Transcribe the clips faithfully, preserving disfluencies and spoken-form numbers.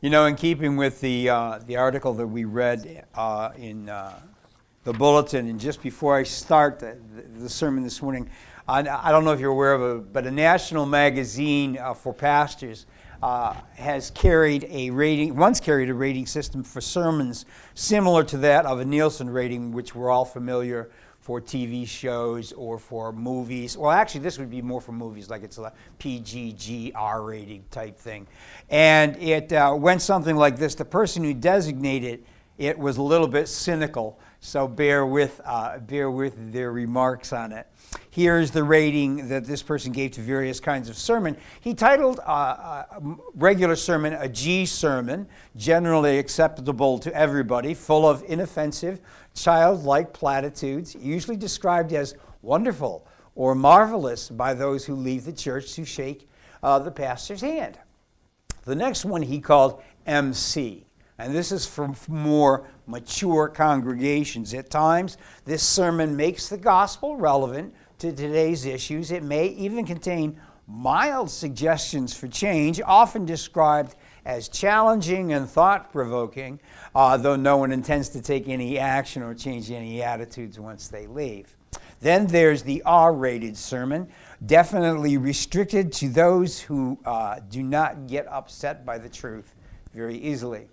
You know, in keeping with the uh, the article that we read uh, in uh, the bulletin, and just before I start the, the sermon this morning, I, I don't know if you're aware of it, but a national magazine uh, for pastors uh, has carried a rating, once carried a rating system for sermons similar to that of a Nielsen rating, which we're all familiar for T V shows or for movies. Well, actually, this would be more for movies, like it's a P G G R rating type thing. And it uh, went something like this. The person who designated it was a little bit cynical, so bear with, uh, bear with their remarks on it. Here's the rating that this person gave to various kinds of sermon. He titled uh, a regular sermon a G sermon, generally acceptable to everybody, full of inoffensive, childlike platitudes, usually described as wonderful or marvelous by those who leave the church to shake uh, the pastor's hand. The next one he called M C. And this is for more mature congregations. At times, this sermon makes the gospel relevant to today's issues. It may even contain mild suggestions for change, often described as challenging and thought-provoking, uh, though no one intends to take any action or change any attitudes once they leave. Then there's the R-rated sermon, definitely restricted to those who uh, do not get upset by the truth very easily.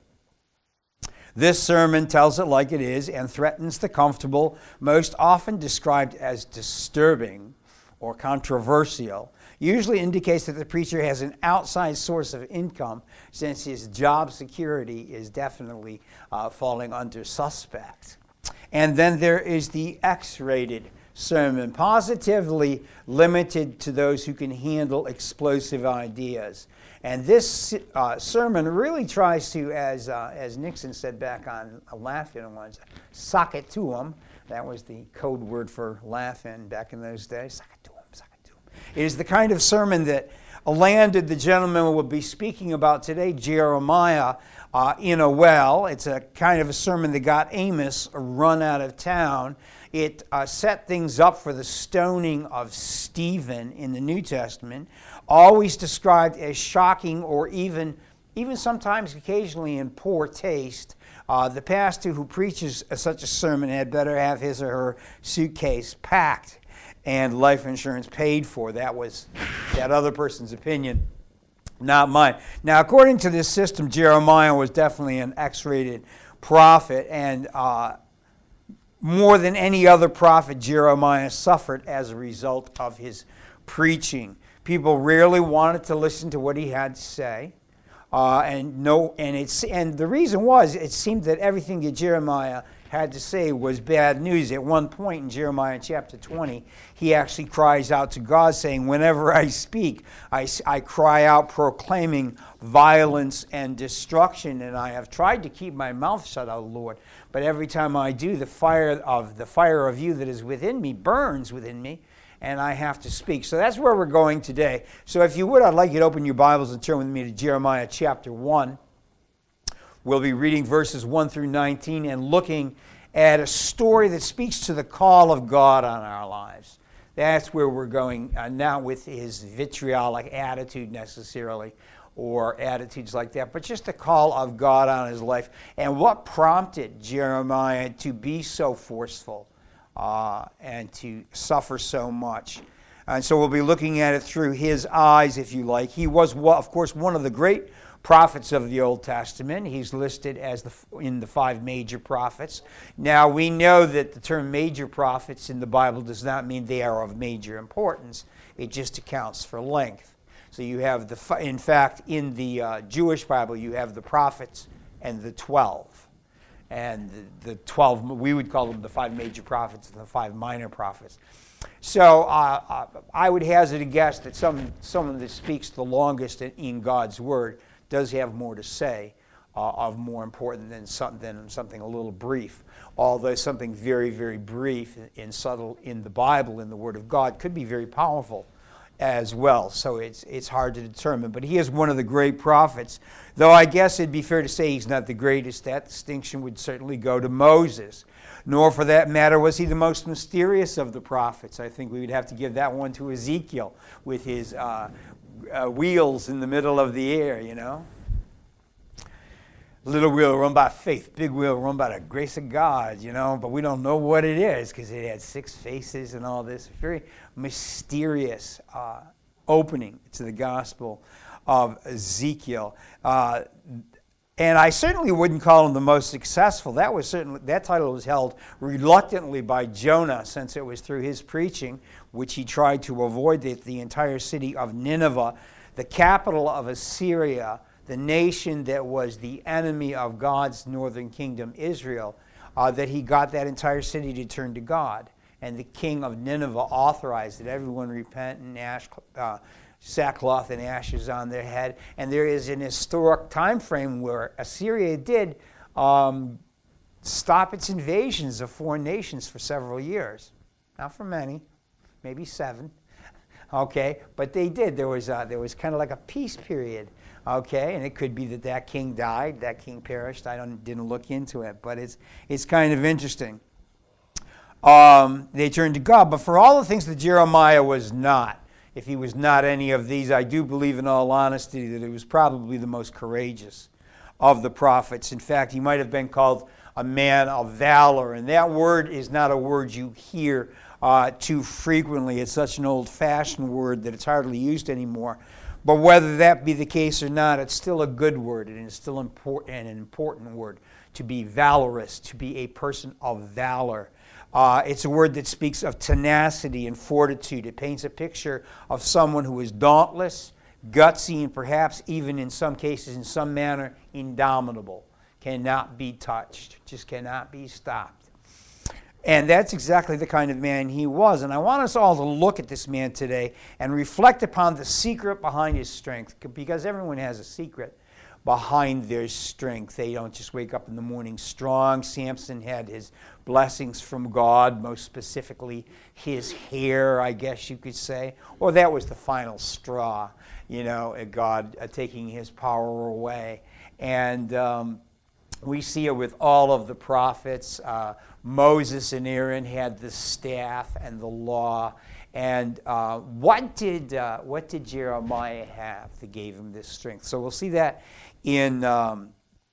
This sermon tells it like it is and threatens the comfortable, most often described as disturbing or controversial. Usually indicates that the preacher has an outside source of income, since his job security is definitely uh, falling under suspect. And then there is the X-rated sermon, positively limited to those who can handle explosive ideas. And this uh, sermon really tries to, as uh, as Nixon said back on Laugh-In once, sock it to them. That was the code word for Laugh-In back in those days. Sock it to them, sock it to them. It is the kind of sermon that landed the gentleman will be speaking about today, Jeremiah, uh, in a well. It's a kind of a sermon that got Amos run out of town. It uh, set things up for the stoning of Stephen in the New Testament, always described as shocking or even, even sometimes occasionally in poor taste. Uh, the pastor who preaches such a sermon had better have his or her suitcase packed and life insurance paid for. That was that other person's opinion, not mine. Now, according to this system, Jeremiah was definitely an X-rated prophet, and uh, more than any other prophet, Jeremiah suffered as a result of his preaching. People rarely wanted to listen to what he had to say, uh, and no, and it's and the reason was it seemed that everything that Jeremiah had to say was bad news. At one point in Jeremiah chapter twenty, he actually cries out to God, saying, "Whenever I speak, I, I cry out, proclaiming violence and destruction, and I have tried to keep my mouth shut, O Lord. But every time I do, the fire of the fire of you that is within me burns within me, and I have to speak." So that's where we're going today. So if you would, I'd like you to open your Bibles and turn with me to Jeremiah chapter one. We'll be reading verses one through nineteen and looking at a story that speaks to the call of God on our lives. That's where we're going, uh, not with his vitriolic attitude necessarily, or attitudes like that, but just the call of God on his life and what prompted Jeremiah to be so forceful uh, and to suffer so much. And so we'll be looking at it through his eyes, if you like. He was, of course, one of the great prophets of the Old Testament. He's listed as the in the five major prophets. Now, we know that the term major prophets in the Bible does not mean they are of major importance. It just accounts for length. So you have the, in fact, in the uh, Jewish Bible, you have the prophets and the twelve. And the, the twelve, we would call them the five major prophets and the five minor prophets. So uh, uh, I would hazard a guess that some, someone that speaks the longest in, in God's Word does have more to say, uh, of more important than, some, than something a little brief. Although something very, very brief and subtle in the Bible, in the Word of God, could be very powerful as well. So it's it's hard to determine. But he is one of the great prophets. Though I guess it'd be fair to say he's not the greatest. That distinction would certainly go to Moses. Nor for that matter was he the most mysterious of the prophets. I think we would have to give that one to Ezekiel with his uh, uh, wheels in the middle of the air, you know. little wheel run by faith, big wheel run by the grace of God, you know, but we don't know what it is because it had six faces and all this. Very mysterious uh, opening to the Gospel of Ezekiel. Uh, and I certainly wouldn't call him the most successful. That was certainly that title was held reluctantly by Jonah, since it was through his preaching, which he tried to avoid, that the entire city of Nineveh, the capital of Assyria, the nation that was the enemy of God's northern kingdom, Israel, uh, that he got that entire city to turn to God. And the king of Nineveh authorized that everyone repent and ash, uh, sackcloth and ashes on their head. And there is an historic time frame where Assyria did um, stop its invasions of foreign nations for several years. Not for many, maybe seven. Okay, but they did. There was a, there was kind of like a peace period. Okay, and it could be that that king died, that king perished. I don't didn't look into it, but it's it's kind of interesting. Um, they turned to God, but for all the things that Jeremiah was not, if he was not any of these, I do believe in all honesty that he was probably the most courageous of the prophets. In fact, he might have been called a man of valor, and that word is not a word you hear uh, too frequently. It's such an old-fashioned word that it's hardly used anymore. But whether that be the case or not, it's still a good word, and it's still important, an important word, to be valorous, to be a person of valor. Uh, it's a word that speaks of tenacity and fortitude. It paints a picture of someone who is dauntless, gutsy, and perhaps even in some cases, in some manner, indomitable. Cannot be touched, just cannot be stopped. And that's exactly the kind of man he was. And I want us all to look at this man today and reflect upon the secret behind his strength, because everyone has a secret behind their strength. They don't just wake up in the morning strong. Samson had his blessings from God, most specifically his hair, I guess you could say. Or that was the final straw, you know, God uh, taking his power away. And um, we see it with all of the prophets. Uh, Moses and Aaron had the staff and the law. And uh, what did uh, what did Jeremiah have that gave him this strength? So we'll see that in um,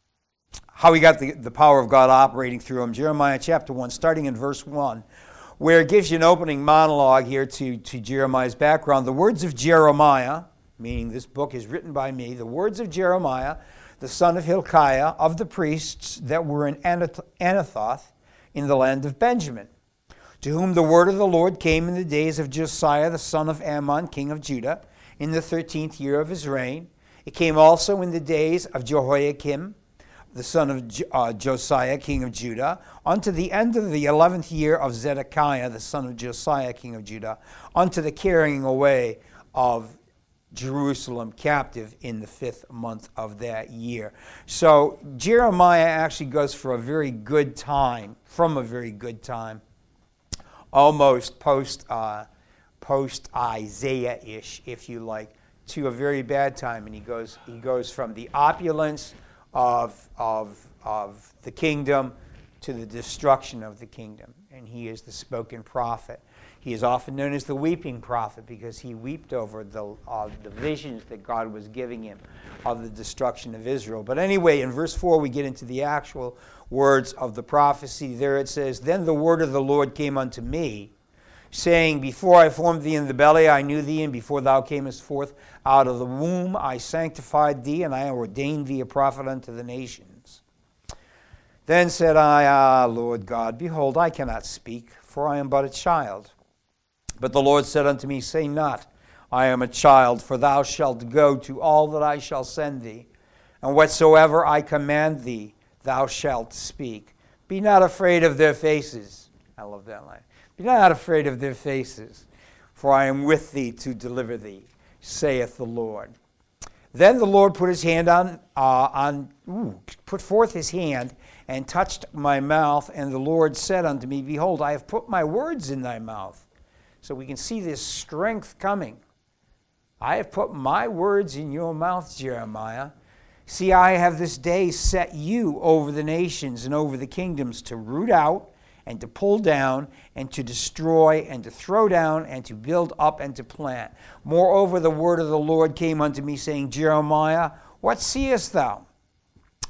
how he got the, the power of God operating through him. Jeremiah chapter one, starting in verse one, where it gives you an opening monologue here to, to Jeremiah's background. The words of Jeremiah, meaning this book is written by me, the words of Jeremiah, the son of Hilkiah, of the priests that were in Anathoth in the land of Benjamin, to whom the word of the Lord came in the days of Josiah, the son of Ammon, king of Judah, in the thirteenth year of his reign. It came also in the days of Jehoiakim, the son of uh, Josiah, king of Judah, unto the end of the eleventh year of Zedekiah, the son of Josiah, king of Judah, unto the carrying away of Jerusalem captive in the fifth month of that year. So Jeremiah actually goes for a very good time, from a very good time, almost post uh, post Isaiah-ish, if you like, to a very bad time. And he goes he goes from the opulence of of of the kingdom to the destruction of the kingdom. And he is the spoken prophet. He is often known as the weeping prophet because he wept over the uh, the visions that God was giving him of the destruction of Israel. But anyway, in verse four, we get into the actual words of the prophecy. There it says, "Then the word of the Lord came unto me, saying, Before I formed thee in the belly, I knew thee, and before thou camest forth out of the womb, I sanctified thee, and I ordained thee a prophet unto the nations. Then said I, Ah, Lord God, behold, I cannot speak, for I am but a child. But the Lord said unto me, Say not, I am a child, for thou shalt go to all that I shall send thee, and whatsoever I command thee, thou shalt speak. Be not afraid of their faces." I love that line. "Be not afraid of their faces, for I am with thee to deliver thee, saith the Lord." Then the Lord put his hand on, uh, on ooh, put forth his hand, and touched my mouth, and the Lord said unto me, Behold, I have put my words in thy mouth. So we can see this strength coming. I have put my words in your mouth, Jeremiah. See, I have this day set you over the nations and over the kingdoms to root out and to pull down and to destroy and to throw down and to build up and to plant. Moreover, the word of the Lord came unto me, saying, Jeremiah, what seest thou?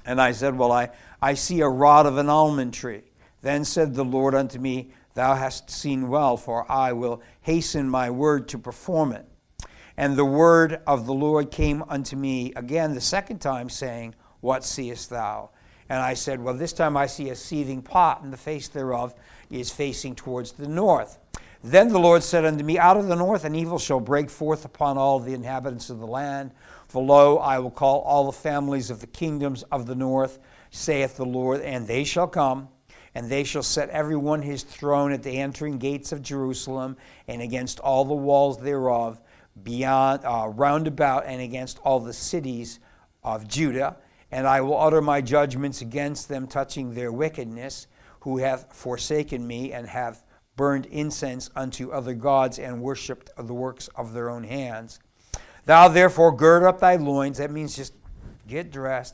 And I said, well, I, I see a rod of an almond tree. Then said the Lord unto me, thou hast seen well, for I will hasten my word to perform it. And the word of the Lord came unto me again the second time, saying, what seest thou? And I said, well, this time I see a seething pot, and the face thereof is facing towards the north. Then the Lord said unto me, out of the north an evil shall break forth upon all the inhabitants of the land. For lo, I will call all the families of the kingdoms of the north, saith the Lord, and they shall come, and they shall set every one his throne at the entering gates of Jerusalem, and against all the walls thereof, beyond, uh, round about, and against all the cities of Judah. And I will utter my judgments against them touching their wickedness, who have forsaken me, and have burned incense unto other gods, and worshipped the works of their own hands. Thou therefore gird up thy loins, that means just get dressed,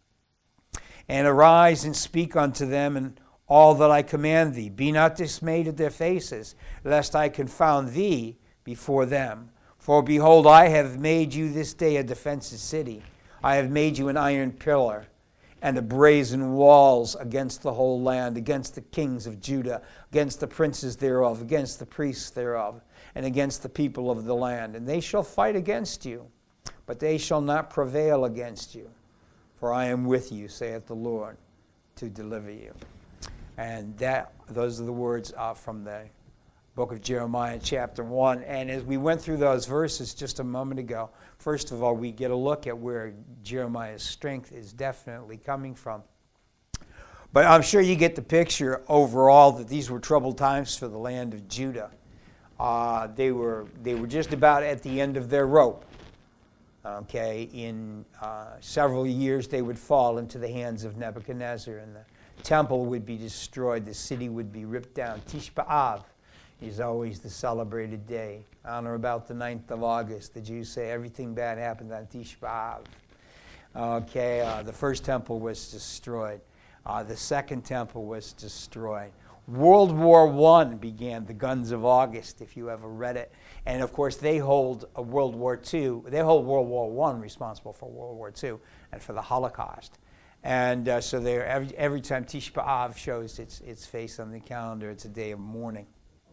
and arise and speak unto them, and all that I command thee. Be not dismayed at their faces, lest I confound thee before them. For behold, I have made you this day a defensive city. I have made you an iron pillar, and a brazen walls against the whole land, against the kings of Judah, against the princes thereof, against the priests thereof, and against the people of the land. And they shall fight against you, but they shall not prevail against you. For I am with you, saith the Lord, to deliver you. And that those are the words uh, from the book of Jeremiah, chapter one. And as we went through those verses just a moment ago, first of all, we get a look at where Jeremiah's strength is definitely coming from. But I'm sure you get the picture overall that these were troubled times for the land of Judah. Uh, they were they were just about at the end of their rope. Okay, in uh, several years they would fall into the hands of Nebuchadnezzar, and the temple would be destroyed. The city would be ripped down. Tish B'Av is always the celebrated day. On or about the ninth of August, the Jews say everything bad happened on Tish B'Av. Okay, uh, the first temple was destroyed. Uh, the second temple was destroyed. World War One began, the Guns of August, if you ever read it. And of course, they hold a World War Two. They hold World War One responsible for World War Two and for the Holocaust. And uh, so they're, every, every time Tish B'Av shows its, its face on the calendar, it's a day of mourning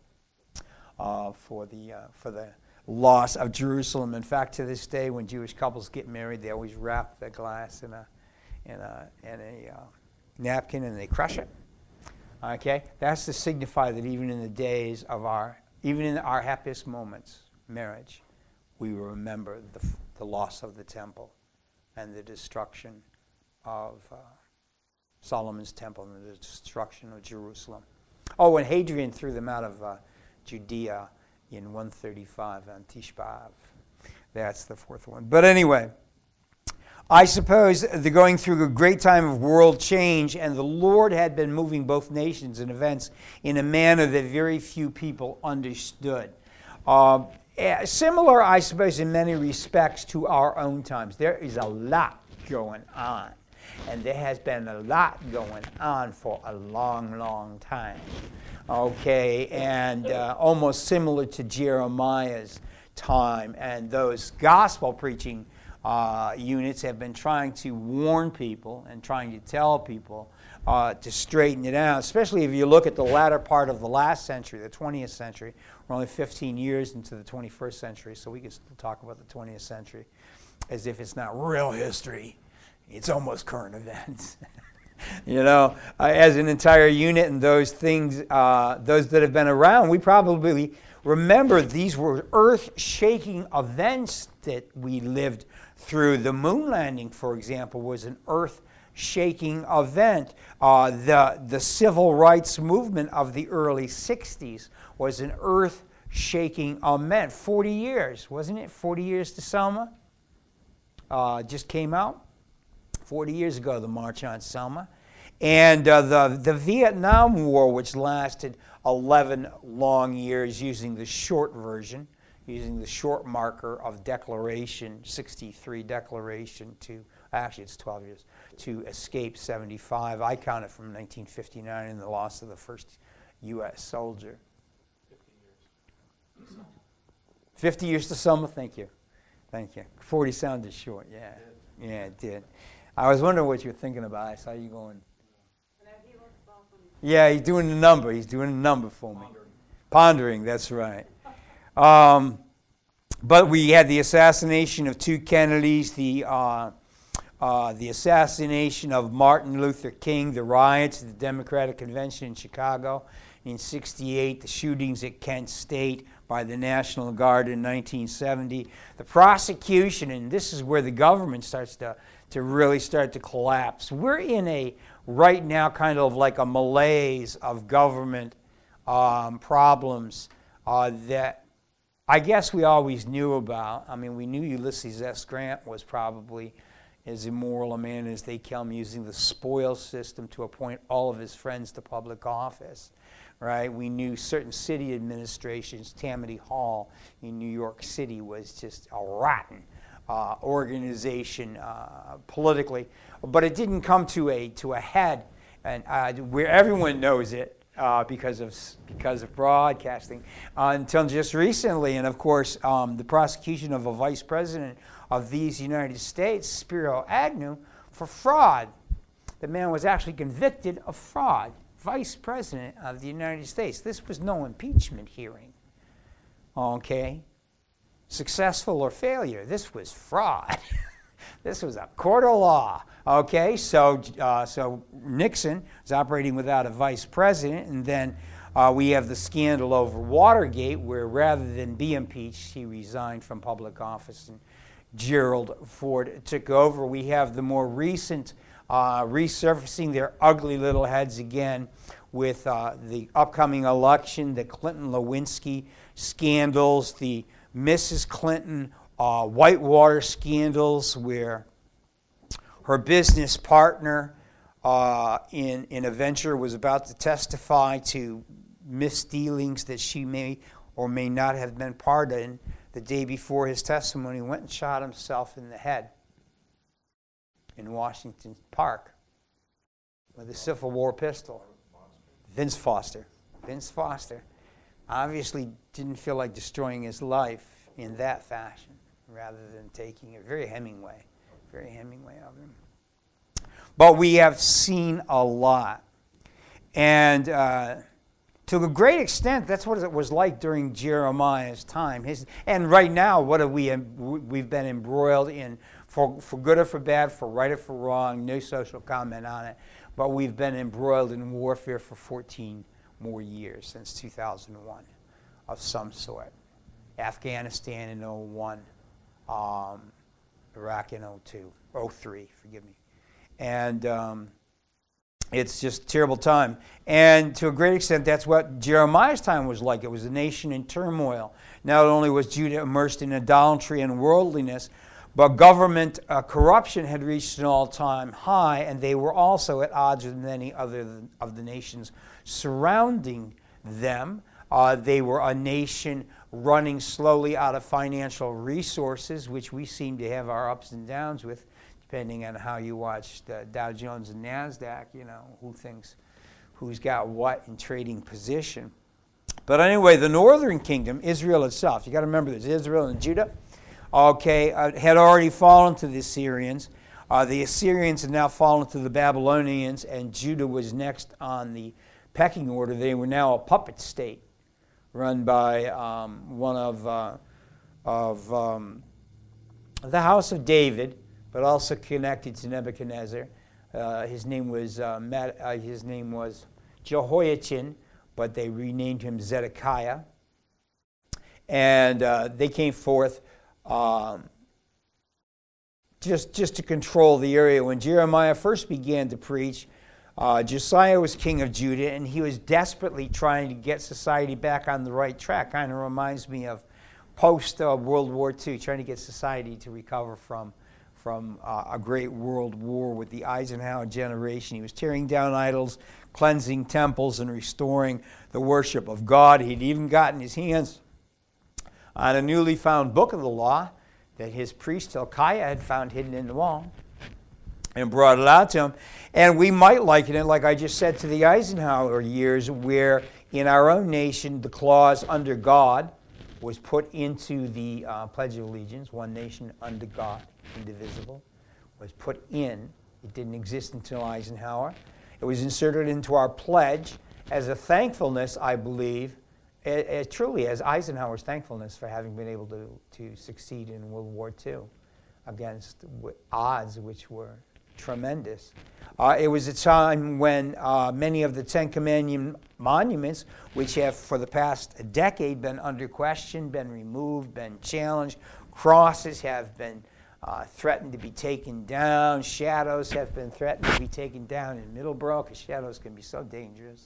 uh, for, the, uh, for the loss of Jerusalem. In fact, to this day, when Jewish couples get married, they always wrap the glass in a, in a, in a uh, napkin and they crush it. Okay? That's to signify that even in the days of our, even in our happiest moments, marriage, we will remember the, the loss of the temple and the destruction of uh, Solomon's temple and the destruction of Jerusalem. Oh, and Hadrian threw them out of uh, Judea in one thirty-five on Tish B'Av. That's the fourth one. But anyway, I suppose they're going through a great time of world change, and the Lord had been moving both nations and events in a manner that very few people understood. Uh, similar, I suppose, in many respects to our own times. There is a lot going on. And there has been a lot going on for a long, long time. Okay, and uh, almost similar to Jeremiah's time. And those gospel preaching uh, units have been trying to warn people and trying to tell people uh, to straighten it out, especially if you look at the latter part of the last century, the twentieth century. We're only fifteen years into the twenty-first century, so we can still talk about the twentieth century as if it's not real history. It's almost current events. You know, uh, as an entire unit, and those things, uh, those that have been around, we probably remember these were earth-shaking events that we lived through. The moon landing, for example, was an earth-shaking event. Uh, the, the civil rights movement of the early sixties was an earth-shaking event. forty years, wasn't it? forty years to Selma uh, just came out. forty years ago, the March on Selma. And uh, the, the Vietnam War, which lasted eleven long years, using the short version, using the short marker of Declaration, sixty-three Declaration to, actually it's twelve years, to escape seventy-five. I count it from nineteen fifty-nine and the loss of the first U S soldier. fifty years. fifty years to Selma, thank you. Thank you. forty sounded short, yeah. Yeah, it did. I was wondering what you're thinking about. I saw you going. Yeah, he's doing the number. He's doing the number for me. Pondering. Pondering, that's right. Um, but we had the assassination of two Kennedys, the uh, uh, the assassination of Martin Luther King, the riots at the Democratic Convention in Chicago in sixty-eight, the shootings at Kent State by the National Guard in nineteen seventy, the prosecution, and this is where the government starts to, to really start to collapse. We're in a, right now, kind of like a malaise of government um, problems uh, that I guess we always knew about. I mean, we knew Ulysses S. Grant was probably as immoral a man as they come, using the spoils system to appoint all of his friends to public office. Right? We knew certain city administrations, Tammany Hall in New York City was just a rotten uh, organization uh, politically, but it didn't come to a to a head, and uh, where everyone knows it uh, because of because of broadcasting uh, until just recently, and of course um, the prosecution of a vice president of these United States, Spiro Agnew, for fraud. The man was actually convicted of fraud. Vice President of the United States. This was no impeachment hearing. Okay? Successful or failure. This was fraud. This was a court of law. Okay? So, uh, so Nixon was operating without a vice president, and then uh, we have the scandal over Watergate, where rather than be impeached, he resigned from public office, and Gerald Ford took over. We have the more recent Uh, resurfacing their ugly little heads again with uh, the upcoming election, the Clinton-Lewinsky scandals, the Missus Clinton uh, Whitewater scandals, where her business partner uh, in, in a venture was about to testify to misdealings that she may or may not have been part in. The day before his testimony, went and shot himself in the head in Washington Park with a Civil War pistol. Vince Foster. Vince Foster obviously didn't feel like destroying his life in that fashion rather than taking it. Very Hemingway. Very Hemingway of him. But we have seen a lot. And uh, to a great extent, that's what it was like during Jeremiah's time. His, and right now, what have we, we've been embroiled in, For, for good or for bad, for right or for wrong, no social comment on it. But we've been embroiled in warfare for fourteen more years, since two thousand one, of some sort. Afghanistan in oh one, um, Iraq in oh two, oh three, forgive me. And um, it's just a terrible time. And to a great extent, that's what Jeremiah's time was like. It was a nation in turmoil. Not only was Judah immersed in idolatry and worldliness, but government uh, corruption had reached an all-time high, and they were also at odds with many other of the nations surrounding them. Uh, they were a nation running slowly out of financial resources, which we seem to have our ups and downs with, depending on how you watch the Dow Jones and NASDAQ, you know, who thinks, who's got what in trading position. But anyway, the northern kingdom, Israel itself, you got to remember this, Israel and Judah, okay, uh, had already fallen to the Assyrians. Uh, the Assyrians had now fallen to the Babylonians, and Judah was next on the pecking order. They were now a puppet state run by um, one of, uh, of um, the house of David, but also connected to Nebuchadnezzar. Uh, his name was uh, Matt, uh, his name was Jehoiachin, but they renamed him Zedekiah. And uh, they came forth Um, just, just to control the area. When Jeremiah first began to preach, uh, Josiah was king of Judah, and he was desperately trying to get society back on the right track. Kind of reminds me of post-World uh, War Two, trying to get society to recover from, from uh, a great world war with the Eisenhower generation. He was tearing down idols, cleansing temples, and restoring the worship of God. He'd even gotten his hands on a newly found book of the law that his priest Hilkiah had found hidden in the wall and brought it out to him. And we might liken it, like I just said, to the Eisenhower years, where in our own nation the clause under God was put into the uh, Pledge of Allegiance, one nation under God, indivisible, was put in It didn't exist until Eisenhower. It was inserted into our pledge as a thankfulness, I believe, it, it truly as Eisenhower's thankfulness for having been able to, to succeed in World War Two against w- odds which were tremendous. Uh, it was a time when uh, many of the Ten Commandment monuments, which have for the past decade been under question, been removed, been challenged, crosses have been uh, threatened to be taken down, shadows have been threatened to be taken down in Middleborough, because shadows can be so dangerous.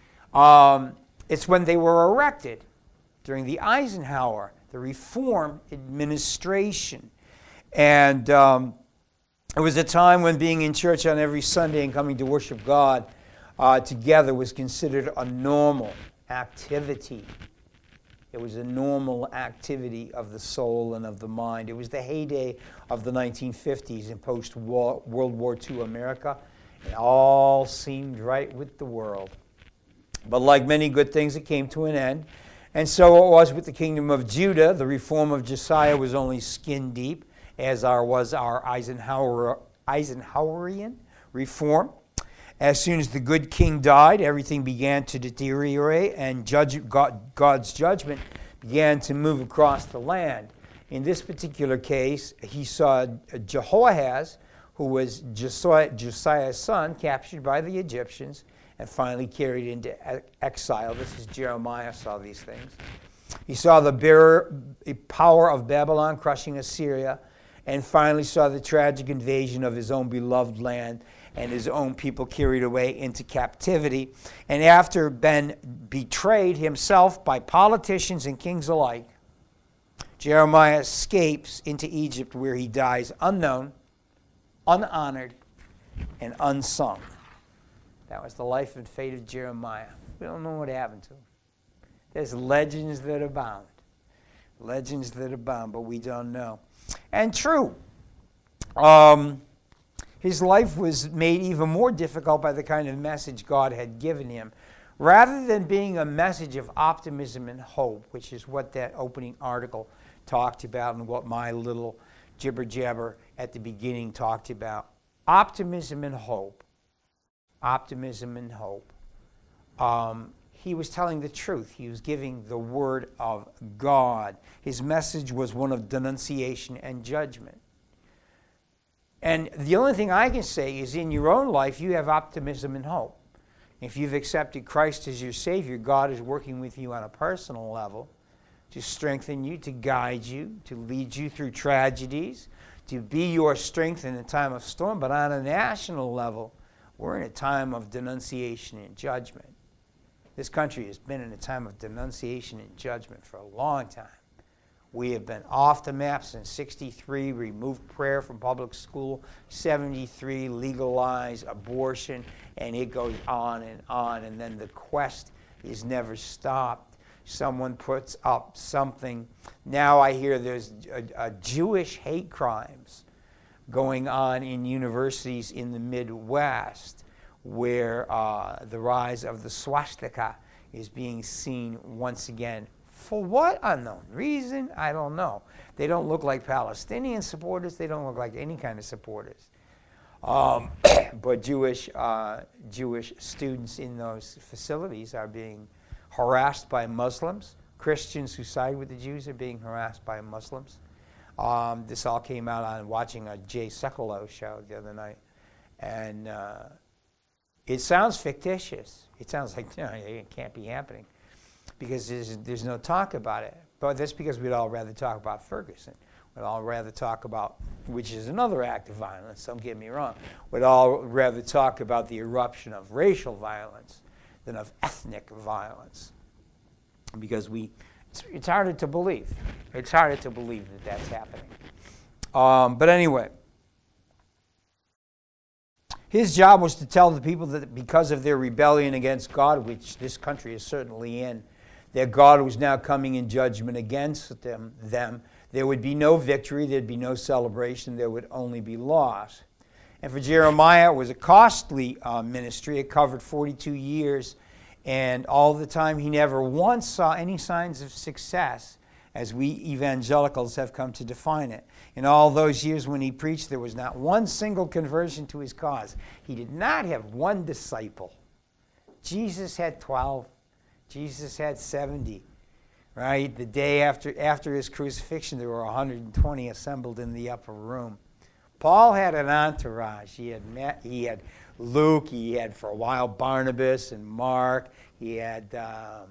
Um, it's when they were erected during the Eisenhower, the Reform administration. And um, it was a time when being in church on every Sunday and coming to worship God uh, together was considered a normal activity. It was a normal activity of the soul and of the mind. It was the heyday of the nineteen fifties in post-World War Two America. It all seemed right with the world. But like many good things, it came to an end. And so it was with the kingdom of Judah. The reform of Josiah was only skin deep, as our, was our Eisenhower, Eisenhowerian reform. As soon as the good king died, everything began to deteriorate, and judge, God, God's judgment began to move across the land. In this particular case, he saw Jehoahaz, who was Josiah, Josiah's son, captured by the Egyptians and finally carried into exile. This is Jeremiah saw these things. He saw the bearer, power of Babylon crushing Assyria, and finally saw the tragic invasion of his own beloved land and his own people carried away into captivity. And after being betrayed himself by politicians and kings alike, Jeremiah escapes into Egypt, where he dies unknown, unhonored, and unsung. That was the life and fate of Jeremiah. We don't know what happened to him. There's legends that abound. Legends that abound, but we don't know. And true, um, his life was made even more difficult by the kind of message God had given him. Rather than being a message of optimism and hope, which is what that opening article talked about and what my little jibber-jabber at the beginning talked about, optimism and hope, optimism and hope. Um, he was telling the truth. He was giving the word of God. His message was one of denunciation and judgment. And the only thing I can say is in your own life, you have optimism and hope. If you've accepted Christ as your Savior, God is working with you on a personal level to strengthen you, to guide you, to lead you through tragedies, to be your strength in a time of storm. But on a national level, we're in a time of denunciation and judgment. This country has been in a time of denunciation and judgment for a long time. We have been off the map since sixty-three, removed prayer from public school, seventy-three, legalized abortion, and it goes on and on, and then the quest is never stopped. Someone puts up something. Now I hear there's a, a Jewish hate crimes going on in universities in the Midwest, where uh, the rise of the swastika is being seen once again. For what unknown reason? I don't know. They don't look like Palestinian supporters. They don't look like any kind of supporters. Um, but Jewish uh, Jewish students in those facilities are being harassed by Muslims. Christians who side with the Jews are being harassed by Muslims. Um, this all came out on watching a Jay Sekulow show the other night. And uh, it sounds fictitious. It sounds like, you know, it can't be happening because there's, there's no talk about it. But that's because we'd all rather talk about Ferguson. We'd all rather talk about, which is another act of violence, don't get me wrong. We'd all rather talk about the eruption of racial violence than of ethnic violence. Because we, it's, it's harder to believe. It's harder to believe that that's happening. Um, but anyway, his job was to tell the people that because of their rebellion against God, which this country is certainly in, that God was now coming in judgment against them, them. There would be no victory, there'd be no celebration, there would only be loss. And for Jeremiah, it was a costly uh, ministry. It covered forty-two years, and all the time he never once saw any signs of success. as we evangelicals have come to define it. In all those years when he preached, there was not one single conversion to his cause. He did not have one disciple. Jesus had twelve. Jesus had seventy. Right? The day after, after his crucifixion, there were one hundred twenty assembled in the upper room. Paul had an entourage. He had met, he had Luke, he had for a while Barnabas and Mark, he had um,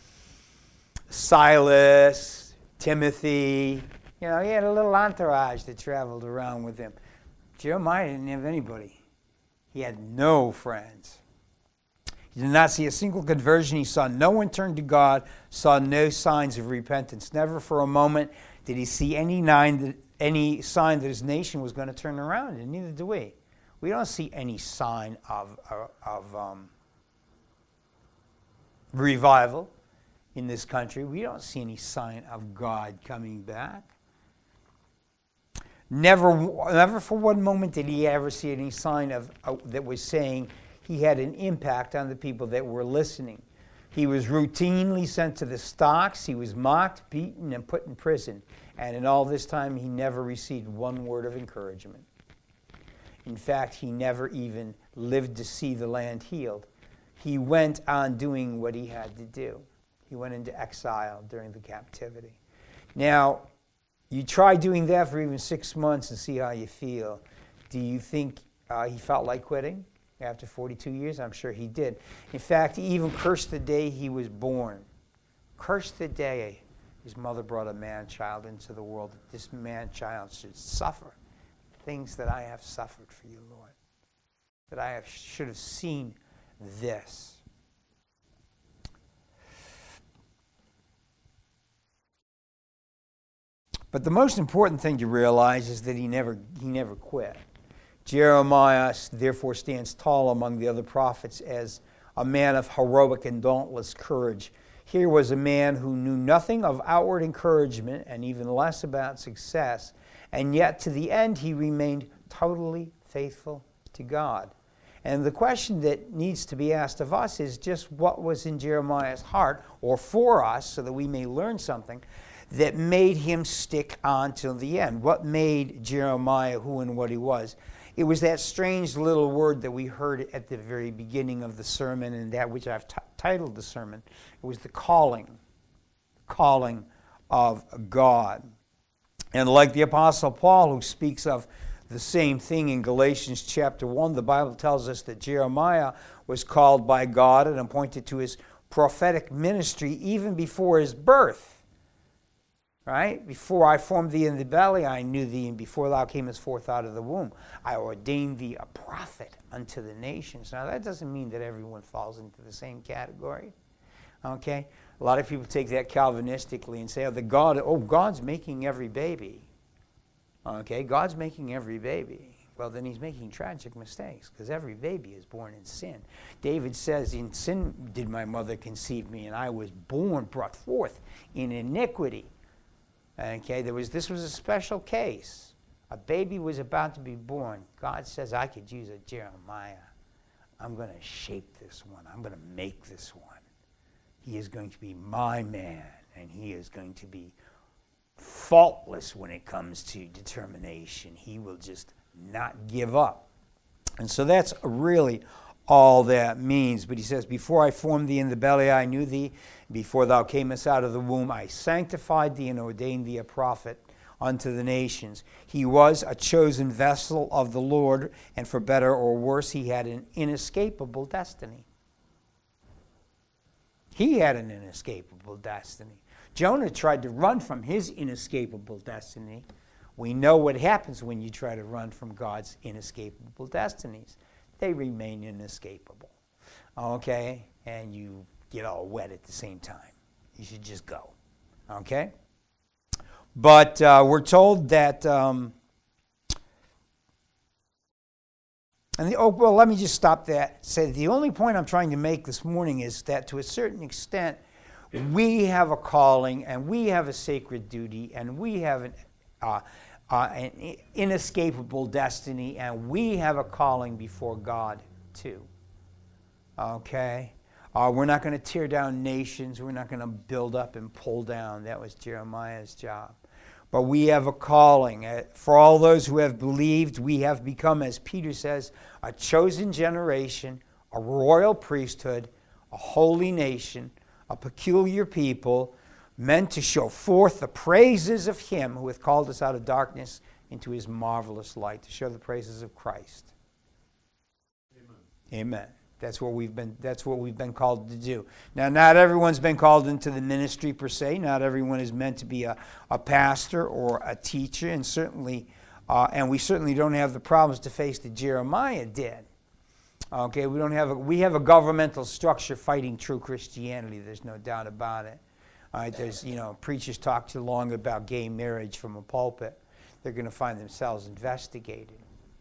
Silas, Timothy. You know, he had a little entourage that traveled around with him. Jeremiah didn't have anybody. He had no friends. He did not see a single conversion. He saw no one turn to God, saw no signs of repentance. Never for a moment did he see any, nine, any sign that his nation was going to turn around, and neither do we. We don't see any sign of, of, of um, revival in this country. We don't see any sign of God coming back. Never, never for one moment did he ever see any sign of uh, that was saying he had an impact on the people that were listening. He was routinely sent to the stocks. He was mocked, beaten, and put in prison. And in all this time, he never received one word of encouragement. In fact, he never even lived to see the land healed. He went on doing what he had to do. He went into exile during the captivity. Now, you try doing that for even six months and see how you feel. Do you think uh, he felt like quitting after forty-two years? I'm sure he did. In fact, he even cursed the day he was born. Cursed the day his mother brought a man-child into the world. That this man-child should suffer things that I have suffered for you, Lord. That I have, should have seen this. But the most important thing to realize is that he never, he never quit. Jeremiah, therefore, stands tall among the other prophets as a man of heroic and dauntless courage. Here was a man who knew nothing of outward encouragement and even less about success, and yet to the end he remained totally faithful to God. And the question that needs to be asked of us is just what was in Jeremiah's heart, or for us, so that we may learn something, that made him stick on till the end. What made Jeremiah who and what he was? It was that strange little word that we heard at the very beginning of the sermon, and that which I've t- titled the sermon. It was the calling, calling of God. And like the Apostle Paul, who speaks of the same thing in Galatians chapter one, the Bible tells us that Jeremiah was called by God and appointed to his prophetic ministry even before his birth. Right? Before I formed thee in the belly, I knew thee, and before thou camest forth out of the womb, I ordained thee a prophet unto the nations. Now, that doesn't mean that everyone falls into the same category. Okay? A lot of people take that Calvinistically and say, oh, the God, oh, God's making every baby. Okay? God's making every baby. Well, then he's making tragic mistakes, because every baby is born in sin. David says, in sin did my mother conceive me, and I was born, brought forth in iniquity. Okay, there was this was a special case. A baby was about to be born. God says, I could use a Jeremiah. I'm going to shape this one. I'm going to make this one. He is going to be my man, and he is going to be faultless when it comes to determination. He will just not give up. And so that's really all that means. But he says, before I formed thee in the belly, I knew thee. Before thou camest out of the womb, I sanctified thee and ordained thee a prophet unto the nations. He was a chosen vessel of the Lord, and for better or worse, he had an inescapable destiny. He had an inescapable destiny. Jonah tried to run from his inescapable destiny. We know what happens when you try to run from God's inescapable destinies. They remain inescapable. Okay? And you get all wet at the same time. You should just go. Okay? But uh, we're told that, um, and the, oh, well, let me just stop that. Say the only point I'm trying to make this morning is that to a certain extent, we have a calling, and we have a sacred duty, and we have an, uh, uh, an inescapable destiny, and we have a calling before God too. Okay? Uh, we're not going to tear down nations. We're not going to build up and pull down. That was Jeremiah's job. But we have a calling. For all those who have believed, we have become, as Peter says, a chosen generation, a royal priesthood, a holy nation, a peculiar people, meant to show forth the praises of him who hath called us out of darkness into his marvelous light, to show the praises of Christ. Amen. Amen. That's what we've been that's what we've been called to do. Now, not everyone's been called into the ministry per se. Not everyone is meant to be a, a pastor or a teacher, and certainly uh, and we certainly don't have the problems to face that Jeremiah did. Okay, we don't have a, we have a governmental structure fighting true Christianity. There's no doubt about it. All right, there's, you know, preachers talk too long about gay marriage from a pulpit. They're going to find themselves investigated.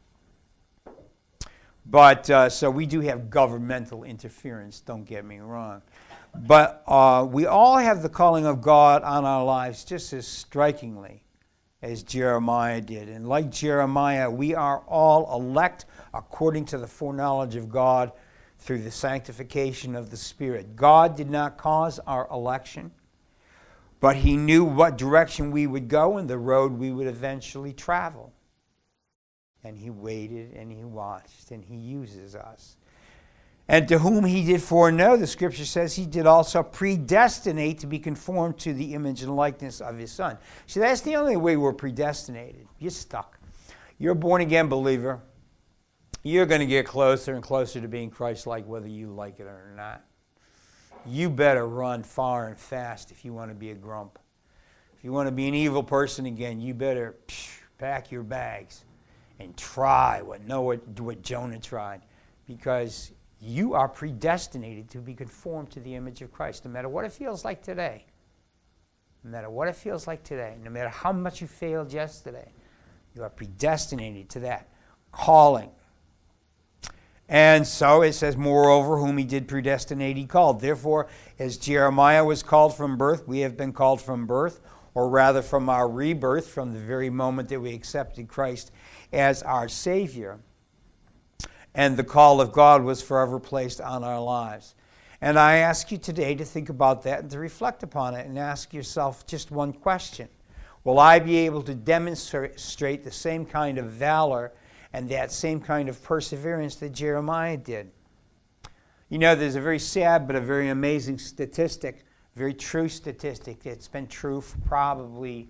But, uh, so we do have governmental interference, don't get me wrong. But uh, we all have the calling of God on our lives just as strikingly as Jeremiah did. And like Jeremiah, we are all elect according to the foreknowledge of God through the sanctification of the Spirit. God did not cause our election, but he knew what direction we would go and the road we would eventually travel. And he waited and he watched and he uses us. And to whom he did foreknow, the scripture says he did also predestinate to be conformed to the image and likeness of his Son. See, that's the only way we're predestinated. You're stuck. You're a born-again believer. You're going to get closer and closer to being Christ-like whether you like it or not. You better run far and fast if you want to be a grump. If you want to be an evil person again, you better psh, pack your bags and try what Noah, what Jonah tried, because you are predestinated to be conformed to the image of Christ, no matter what it feels like today. No matter what it feels like today, no matter how much you failed yesterday, you are predestinated to that calling. And so it says, moreover, whom he did predestinate, he called. Therefore, as Jeremiah was called from birth, we have been called from birth, or rather from our rebirth, from the very moment that we accepted Christ as our Savior. And the call of God was forever placed on our lives. And I ask you today to think about that and to reflect upon it and ask yourself just one question. Will I be able to demonstrate the same kind of valor and that same kind of perseverance that Jeremiah did? You know, there's a very sad but a very amazing statistic, very true statistic that's been true for probably,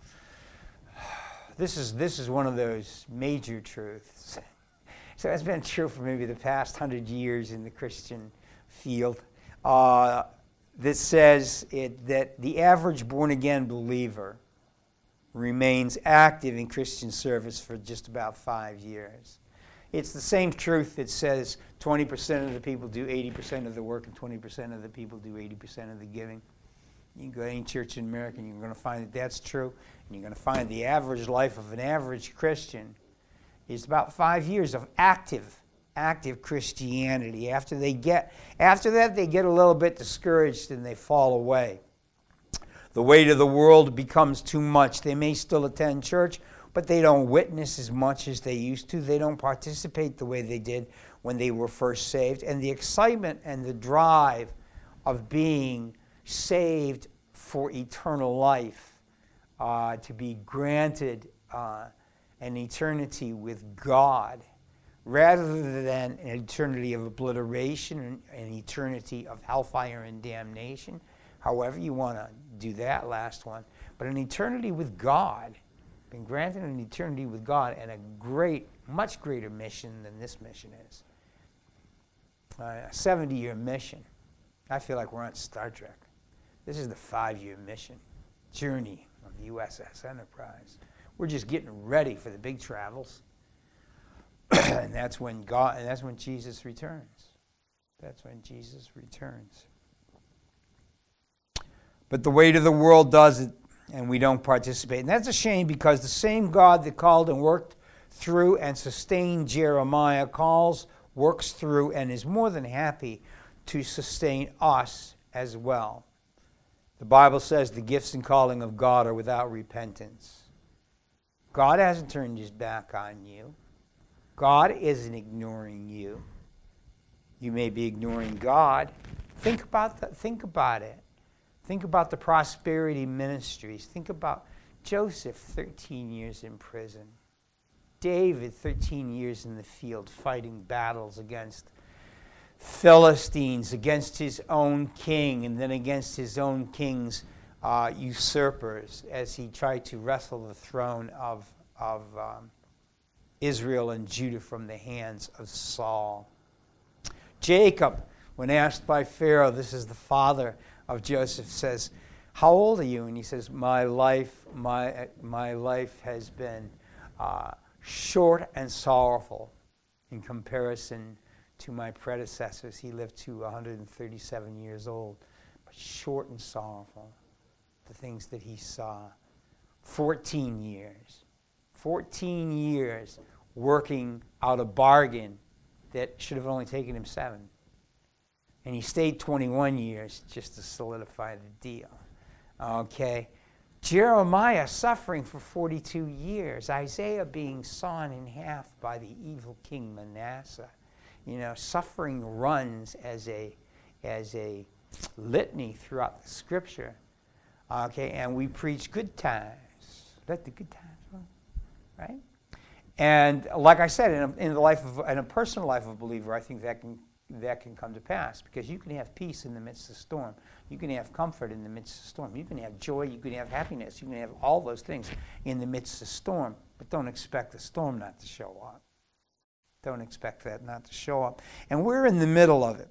this is, this is one of those major truths. So it's been true for maybe the past hundred years in the Christian field. Uh, that says it, that the average born-again believer remains active in Christian service for just about five years. It's the same truth that says twenty percent of the people do eighty percent of the work and twenty percent of the people do eighty percent of the giving. You can go to any church in America and you're going to find that that's true. And you're going to find the average life of an average Christian is about five years of active, active Christianity. After they get, after that, they get a little bit discouraged and they fall away. The weight of the world becomes too much. They may still attend church, but they don't witness as much as they used to. They don't participate the way they did when they were first saved. And the excitement and the drive of being saved for eternal life, uh, to be granted uh, an eternity with God, rather than an eternity of obliteration, an eternity of hellfire and damnation, however you want to do that last one, but an eternity with God, been granted an eternity with God, and a great, much greater mission than this mission is. Uh, a seventy-year mission. I feel like we're on Star Trek. This is the five-year mission, journey of the U S S Enterprise. We're just getting ready for the big travels, and that's when God, and that's when Jesus returns. That's when Jesus returns. But the weight of the world does it, and we don't participate. And that's a shame, because the same God that called and worked through and sustained Jeremiah calls, works through, and is more than happy to sustain us as well. The Bible says the gifts and calling of God are without repentance. God hasn't turned his back on you. God isn't ignoring you. You may be ignoring God. Think about the, think about it. Think about the prosperity ministries. Think about Joseph, thirteen years in prison. David, thirteen years in the field, fighting battles against Philistines, against his own king, and then against his own king's uh, usurpers as he tried to wrestle the throne of, of um, Israel and Judah from the hands of Saul. Jacob, when asked by Pharaoh, this is the father of Joseph, says, "How old are you?" And he says, my life, my, my life has been uh, short and sorrowful in comparison to my predecessors. He lived to one hundred thirty-seven years old, but short and sorrowful, the things that he saw. fourteen years. fourteen years working out a bargain that should have only taken him seven. And he stayed twenty-one years just to solidify the deal. Okay. Jeremiah suffering for forty-two years. Isaiah being sawn in half by the evil king Manasseh. You know, suffering runs as a, as a litany throughout the scripture. Okay, and we preach good times. Let the good times run, right? And like I said, in, a, in the life of, in a personal life of a believer, I think that can that can come to pass, because you can have peace in the midst of storm. You can have comfort in the midst of storm. You can have joy. You can have happiness. You can have all those things in the midst of storm. But don't expect the storm not to show up. Don't expect that not to show up. And we're in the middle of it.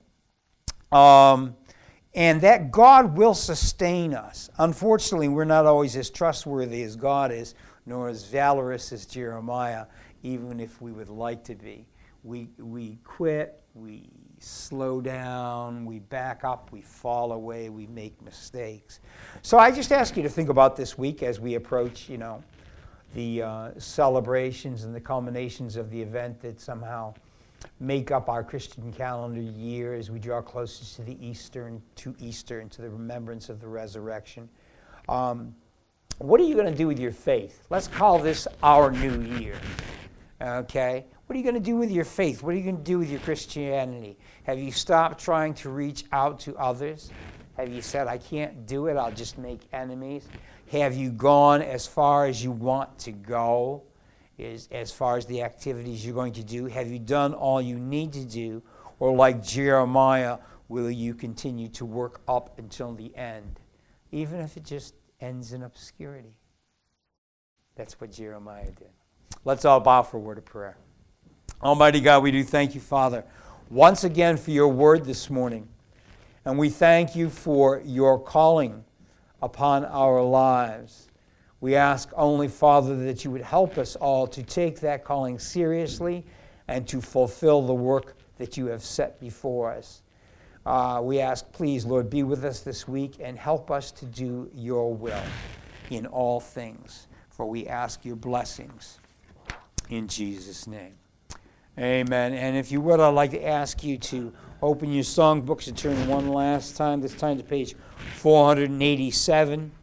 Um, and that God will sustain us. Unfortunately, we're not always as trustworthy as God is, nor as valorous as Jeremiah, even if we would like to be. We, we quit, we slow down, we back up, we fall away, we make mistakes. So I just ask you to think about this week as we approach, you know, the uh, celebrations and the culminations of the event that somehow make up our Christian calendar year as we draw closer to the Easter and to Easter and to the remembrance of the resurrection. Um, what are you going to do with your faith? Let's call this our new year. Okay? What are you going to do with your faith? What are you going to do with your Christianity? Have you stopped trying to reach out to others? Have you said, I can't do it, I'll just make enemies? Have you gone as far as you want to go, as, as far as the activities you're going to do? Have you done all you need to do? Or like Jeremiah, will you continue to work up until the end, even if it just ends in obscurity? That's what Jeremiah did. Let's all bow for a word of prayer. Almighty God, we do thank you, Father, once again for your word this morning. And we thank you for your calling upon our lives. We ask only, Father, that you would help us all to take that calling seriously and to fulfill the work that you have set before us. Uh, we ask, please, Lord, be with us this week and help us to do your will in all things. For we ask your blessings in Jesus' name. Amen. And if you would, I'd like to ask you to open your songbooks and turn one last time, this time to page four hundred eighty-seven.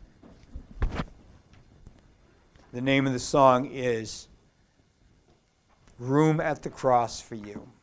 The name of the song is Room at the Cross for You.